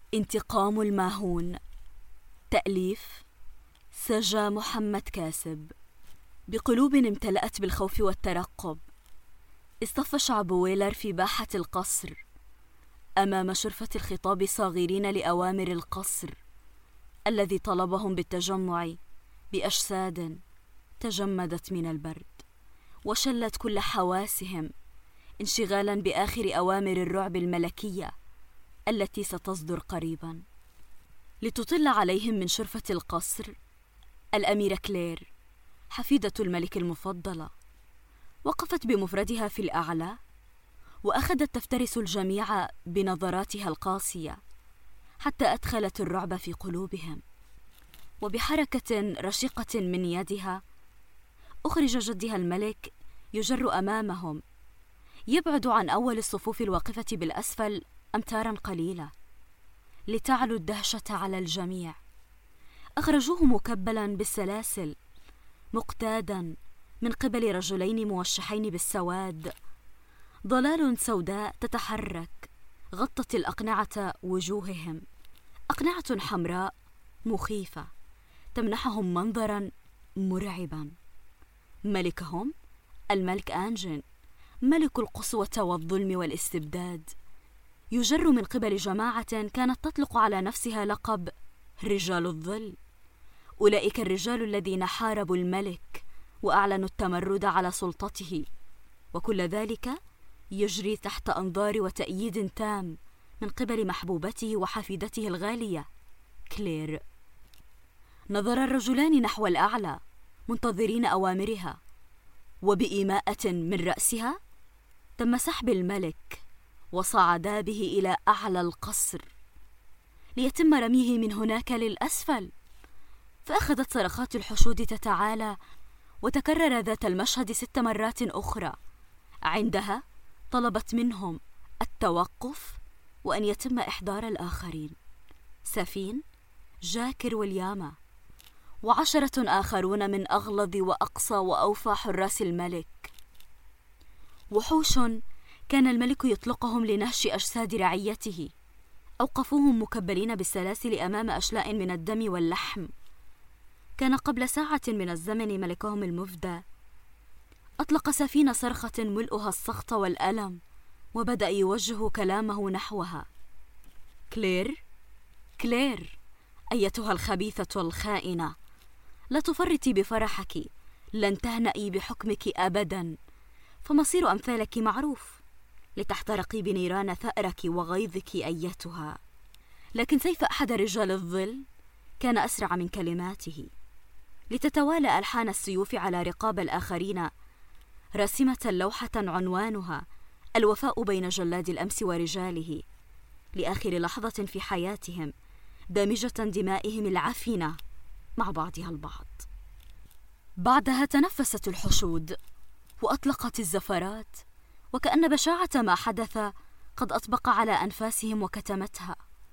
انتقام الماهون. تأليف سجا محمد كاسب. بقلوب امتلأت بالخوف والترقب اصطف شعب ويلر في باحة القصر أمام شرفة الخطاب صاغرين لأوامر القصر الذي طلبهم بالتجمع بأجساد تجمدت من البرد وشلت كل حواسهم انشغالا بآخر أوامر الرعب الملكية التي ستصدر قريبا. لتطل عليهم من شرفة القصر الأميرة كلير حفيدة الملك المفضلة وقفت بمفردها في الأعلى وأخذت تفترس الجميع بنظراتها القاسية حتى أدخلت الرعب في قلوبهم. وبحركة رشيقة من يدها أخرج جدها الملك يجر أمامهم يبعد عن أول الصفوف الواقفة بالأسفل أمتارا قليلة لتعلو الدهشة على الجميع. أخرجوه مكبلا بالسلاسل مقتادا من قبل رجلين موشحين بالسواد. ضلال سوداء تتحرك غطت الأقنعة وجوههم، أقنعة حمراء مخيفة تمنحهم منظرا مرعبا. ملكهم الملك آنجن ملك القسوة والظلم والاستبداد يجر من قبل جماعة كانت تطلق على نفسها لقب رجال الظل. أولئك الرجال الذين حاربوا الملك وأعلنوا التمرد على سلطته، وكل ذلك يجري تحت أنظار وتأييد تام من قبل محبوبته وحفيدته الغالية كلير. نظر الرجلان نحو الأعلى منتظرين أوامرها، وبإيماءة من رأسها تم سحب الملك وصعدا به إلى أعلى القصر ليتم رميه من هناك للأسفل. فأخذت صرخات الحشود تتعالى وتكرر ذات المشهد 6 مرات أخرى. عندها طلبت منهم التوقف وأن يتم إحضار الآخرين: سفين، جاكر والياما، و10 آخرون من أغلظ وأقصى وأوفى حراس الملك. وحوش كان الملك يطلقهم لنهش أجساد رعيته، أوقفوهم مكبلين بالسلاسل أمام أشلاء من الدم واللحم. كان قبل ساعة من الزمن ملكهم المفدى أطلق سفينة صرخة ملؤها السخط والألم وبدأ يوجه كلامه نحوها: كلير، كلير، أيتها الخبيثة الخائنة، لا تفرطي بفرحك، لن تهنئي بحكمك أبدا، فمصير أمثالك معروف، لتحترقي بنيران ثأرك وغيظك أيتها. لكن سيف أحد رجال الظل كان أسرع من كلماته، لتتوالى ألحان السيوف على رقاب الآخرين راسمة لوحة عنوانها الوفاء بين جلاد الأمس ورجاله، لآخر لحظة في حياتهم دامجة دمائهم العفنة مع بعضها البعض. بعدها تنفست الحشود وأطلقت الزفرات، وكأن بشاعة ما حدث قد أطبق على أنفاسهم وكتمتها.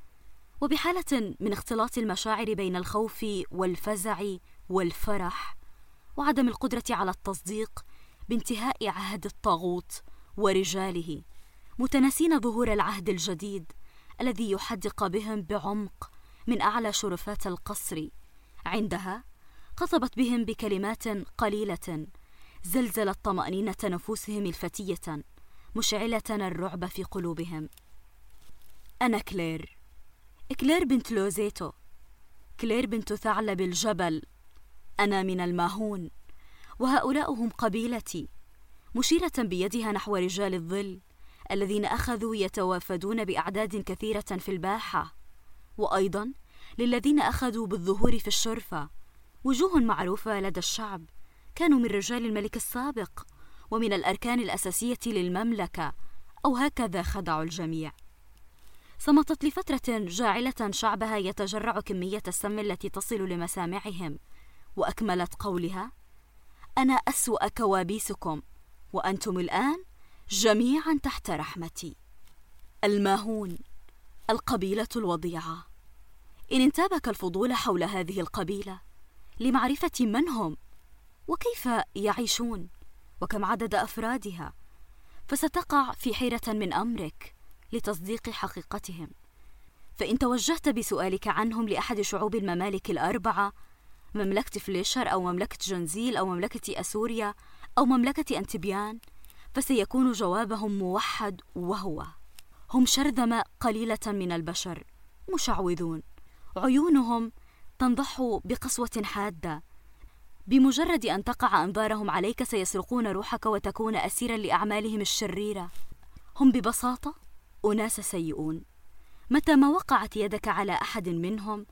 وبحالة من اختلاط المشاعر بين الخوف والفزع والفرح وعدم القدرة على التصديق بانتهاء عهد الطاغوت ورجاله، متناسين ظهور العهد الجديد الذي يحدق بهم بعمق من أعلى شرفات القصر، عندها خطبت بهم بكلمات قليلة زلزلت طمأنينة نفوسهم الفتية، مشعلة الرعب في قلوبهم: أنا كلير، كلير بنت لوزيتو، كلير بنت ثعلب الجبل، أنا من الماهون، وهؤلاء هم قبيلتي، مشيرة بيدها نحو رجال الظل الذين أخذوا يتوافدون بأعداد كثيرة في الباحة، وأيضا للذين أخذوا بالظهور في الشرفة، وجوه معروفة لدى الشعب، كانوا من رجال الملك السابق ومن الأركان الأساسية للمملكة، أو هكذا خدعوا الجميع. صمتت لفترة جاعلة شعبها يتجرع كمية السم التي تصل لمسامعهم، وأكملت قولها: أنا أسوأ كوابيسكم، وأنتم الآن جميعا تحت رحمتي. الماهون، القبيلة الوضيعة. إن انتابك الفضول حول هذه القبيلة لمعرفة من هم وكيف يعيشون وكم عدد أفرادها، فستقع في حيرة من أمرك لتصديق حقيقتهم. فإن توجهت بسؤالك عنهم لأحد شعوب الممالك الأربعة، مملكة فليشر أو مملكة جنزيل أو مملكة أسوريا أو مملكة أنتبيان، فسيكون جوابهم موحد، وهو: هم شرذمة قليلة من البشر، مشعوذون، عيونهم تنضح بقسوة حادة. بمجرد أن تقع أنظارهم عليك سيسرقون روحك وتكون أسيرا لأعمالهم الشريرة. هم ببساطة أناس سيئون. متى ما وقعت يدك على أحد منهم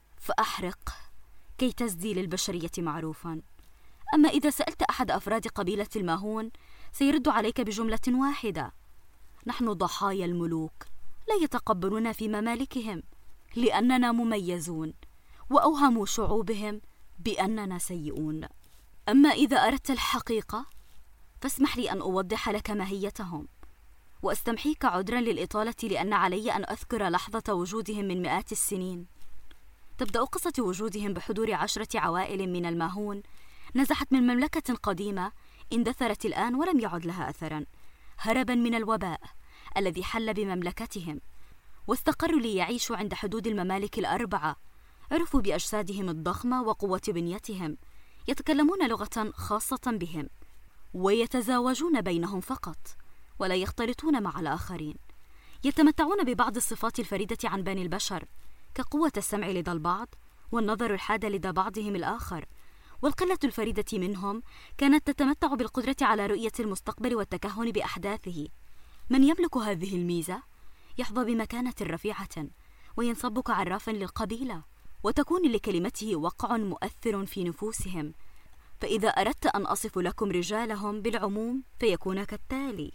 فأحرق كي تزدي للبشرية معروفا. أما إذا سألت أحد أفراد قبيلة الماهون سيرد عليك بجملة واحدة: نحن ضحايا الملوك، لا يتقبلون في ممالكهم لأننا مميزون، وأوهموا شعوبهم بأننا سيئون. أما إذا أردت الحقيقة فاسمح لي أن أوضح لك ماهيتهم، وأستمحيك عذرا للإطالة لأن علي أن أذكر لحظة وجودهم من مئات السنين. تبدأ قصة وجودهم بحضور 10 عوائل من الماهون نزحت من مملكة قديمة اندثرت الآن ولم يعد لها أثرا، هربا من الوباء الذي حل بمملكتهم، واستقروا ليعيشوا عند حدود الممالك الأربعة. عرفوا بأجسادهم الضخمة وقوة بنيتهم، يتكلمون لغة خاصة بهم، ويتزاوجون بينهم فقط ولا يختلطون مع الآخرين. يتمتعون ببعض الصفات الفريدة عن بني البشر، كقوة السمع لدى البعض والنظر الحاد لدى بعضهم الآخر. والقلة الفريدة منهم كانت تتمتع بالقدرة على رؤية المستقبل والتكهن بأحداثه. من يملك هذه الميزة يحظى بمكانة رفيعة وينصب كعرافا للقبيلة، وتكون لكلمته وقع مؤثر في نفوسهم. فإذا أردت أن أصف لكم رجالهم بالعموم فيكون كالتالي: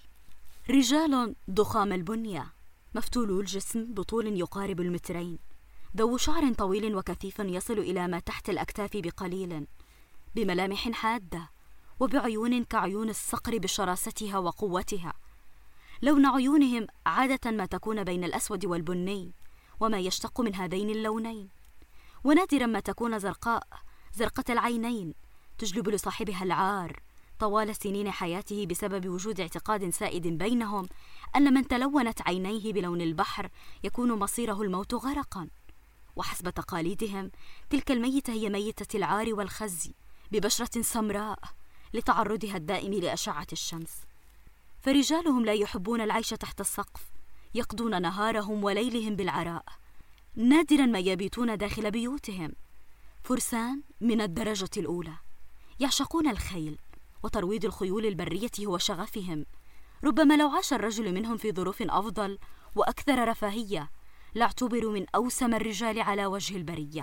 رجال ضخام البنية، مفتولو الجسم بطول يقارب 2 متر، ذو شعر طويل وكثيف يصل إلى ما تحت الأكتاف بقليل، بملامح حادة وبعيون كعيون الصقر بشراستها وقوتها. لون عيونهم عادة ما تكون بين الأسود والبني وما يشتق من هذين اللونين، ونادرا ما تكون زرقة العينين تجلب لصاحبها العار طوال سنين حياته بسبب وجود اعتقاد سائد بينهم أن من تلونت عينيه بلون البحر يكون مصيره الموت غرقا. وحسب تقاليدهم تلك الميتة هي ميتة العار والخزي ببشرة سمراء لتعرضها الدائم لأشعة الشمس. فرجالهم لا يحبون العيش تحت السقف، يقضون نهارهم وليلهم بالعراء، نادرا ما يبيتون داخل بيوتهم. فرسان من الدرجة الأولى، يعشقون الخيل، وترويض الخيول البرية هو شغفهم. ربما لو عاش الرجل منهم في ظروف أفضل وأكثر رفاهية لاعتبروا من أوسم الرجال على وجه البرية.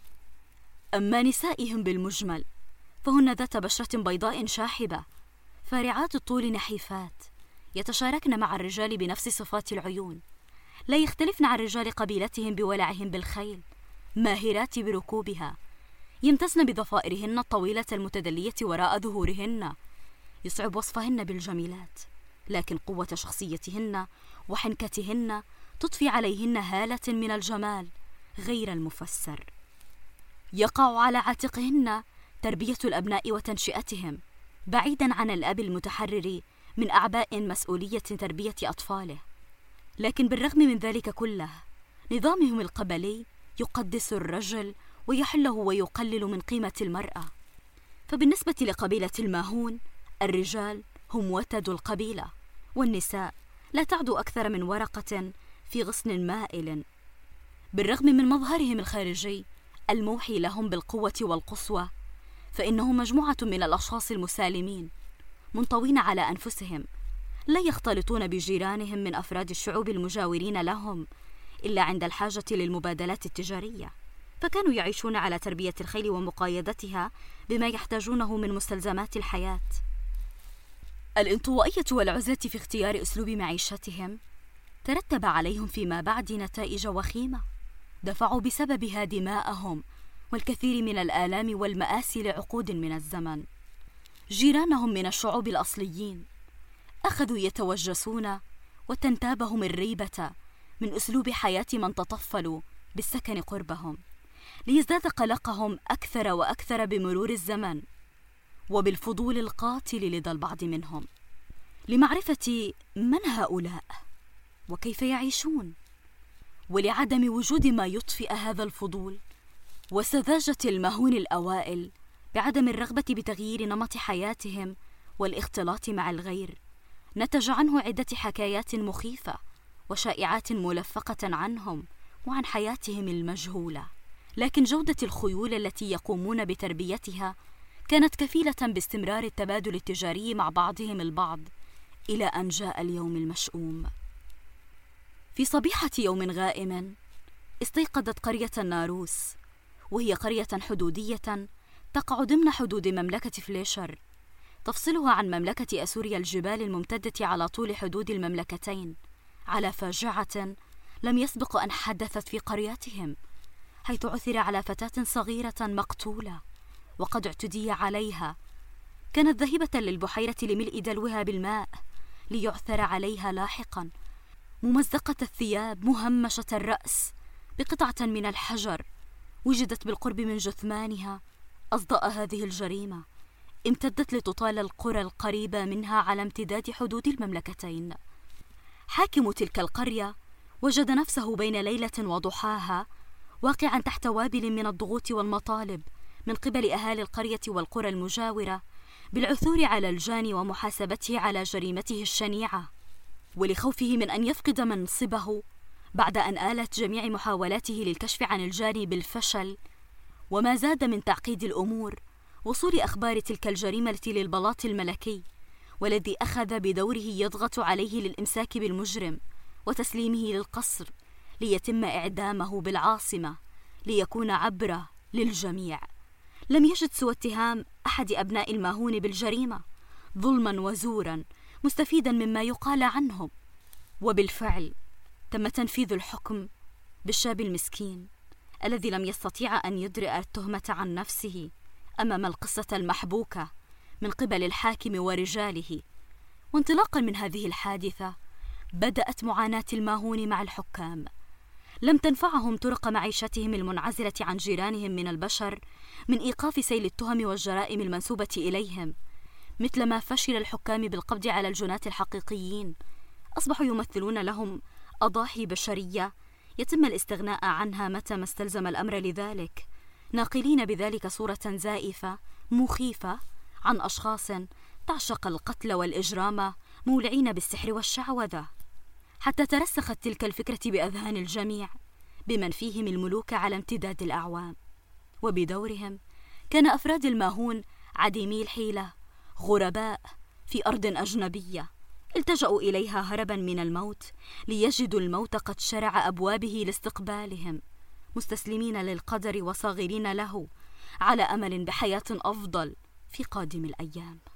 أما نسائهم بالمجمل فهن ذات بشرة بيضاء شاحبة، فارعات الطول نحيفات، يتشاركن مع الرجال بنفس صفات العيون، لا يختلفن عن رجال قبيلتهم بولعهم بالخيل، ماهرات بركوبها، يمتزن بضفائرهن الطويلة المتدلية وراء ظهورهن. يصعب وصفهن بالجميلات، لكن قوة شخصيتهن وحنكتهن تضفي عليهن هالة من الجمال غير المفسر. يقع على عاتقهن تربية الأبناء وتنشئتهم، بعيدا عن الأب المتحرر من أعباء مسؤولية تربية أطفاله. لكن بالرغم من ذلك كله نظامهم القبلي يقدس الرجل ويحله ويقلل من قيمة المرأة. فبالنسبة لقبيلة الماهون الرجال هم وتد القبيلة، والنساء لا تعد أكثر من ورقة في غصن مائل. بالرغم من مظهرهم الخارجي الموحي لهم بالقوة والقسوة، فإنهم مجموعة من الأشخاص المسالمين منطوين على أنفسهم، لا يختلطون بجيرانهم من أفراد الشعوب المجاورين لهم إلا عند الحاجة للمبادلات التجارية، فكانوا يعيشون على تربية الخيل ومقايدتها بما يحتاجونه من مستلزمات الحياة. الانطوائية والعزلة في اختيار أسلوب معيشتهم ترتب عليهم فيما بعد نتائج وخيمة، دفعوا بسببها دماءهم والكثير من الآلام والمآسي لعقود من الزمن. جيرانهم من الشعوب الأصليين أخذوا يتوجسون وتنتابهم الريبة من أسلوب حياة من تطفلوا بالسكن قربهم، ليزداد قلقهم أكثر وأكثر بمرور الزمن، وبالفضول القاتل لدى البعض منهم لمعرفة من هؤلاء وكيف يعيشون، ولعدم وجود ما يطفئ هذا الفضول وسذاجة المهون الأوائل بعدم الرغبة بتغيير نمط حياتهم والاختلاط مع الغير، نتج عنه عدة حكايات مخيفة وشائعات ملفقة عنهم وعن حياتهم المجهولة. لكن جودة الخيول التي يقومون بتربيتها كانت كفيلة باستمرار التبادل التجاري مع بعضهم البعض إلى أن جاء اليوم المشؤوم. في صبيحة يوم غائم استيقظت قرية الناروس، وهي قرية حدودية تقع ضمن حدود مملكة فليشر، تفصلها عن مملكة أسوريا الجبال الممتدة على طول حدود المملكتين، على فاجعة لم يسبق أن حدثت في قريتهم، حيث عثر على فتاة صغيرة مقتولة وقد اعتدي عليها. كانت ذاهبة للبحيرة لملء دلوها بالماء ليعثر عليها لاحقا، ممزقة الثياب مهمشة الرأس بقطعة من الحجر وجدت بالقرب من جثمانها. أصداء هذه الجريمة امتدت لتطال القرى القريبة منها على امتداد حدود المملكتين. حاكم تلك القرية وجد نفسه بين ليلة وضحاها واقعا تحت وابل من الضغوط والمطالب من قبل أهالي القرية والقرى المجاورة بالعثور على الجاني ومحاسبته على جريمته الشنيعة. ولخوفه من أن يفقد منصبه بعد أن آلت جميع محاولاته للكشف عن الجاني بالفشل، وما زاد من تعقيد الأمور وصول أخبار تلك الجريمة للبلاط الملكي، والذي أخذ بدوره يضغط عليه للإمساك بالمجرم وتسليمه للقصر ليتم إعدامه بالعاصمة ليكون عبرة للجميع. لم يجد سوى اتهام أحد أبناء الماهون بالجريمة ظلما وزورا مستفيدا مما يقال عنهم. وبالفعل تم تنفيذ الحكم بالشاب المسكين الذي لم يستطيع أن يدرئ التهمة عن نفسه أمام القصة المحبوكة من قبل الحاكم ورجاله. وانطلاقا من هذه الحادثة بدأت معاناة الماهون مع الحكام. لم تنفعهم طرق معيشتهم المنعزلة عن جيرانهم من البشر من إيقاف سيل التهم والجرائم المنسوبة إليهم، مثلما فشل الحكام بالقبض على الجناة الحقيقيين. أصبحوا يمثلون لهم أضاحي بشرية يتم الاستغناء عنها متى ما استلزم الأمر لذلك، ناقلين بذلك صورة زائفة مخيفة عن أشخاص تعشق القتل والإجرام مولعين بالسحر والشعوذة، حتى ترسخت تلك الفكرة بأذهان الجميع بمن فيهم الملوك على امتداد الأعوام. وبدورهم كان أفراد الماهون عديمي الحيلة، غرباء في أرض أجنبية التجأوا إليها هربا من الموت ليجدوا الموت قد شرع أبوابه لاستقبالهم، مستسلمين للقدر وصاغرين له على أمل بحياة أفضل في قادم الأيام.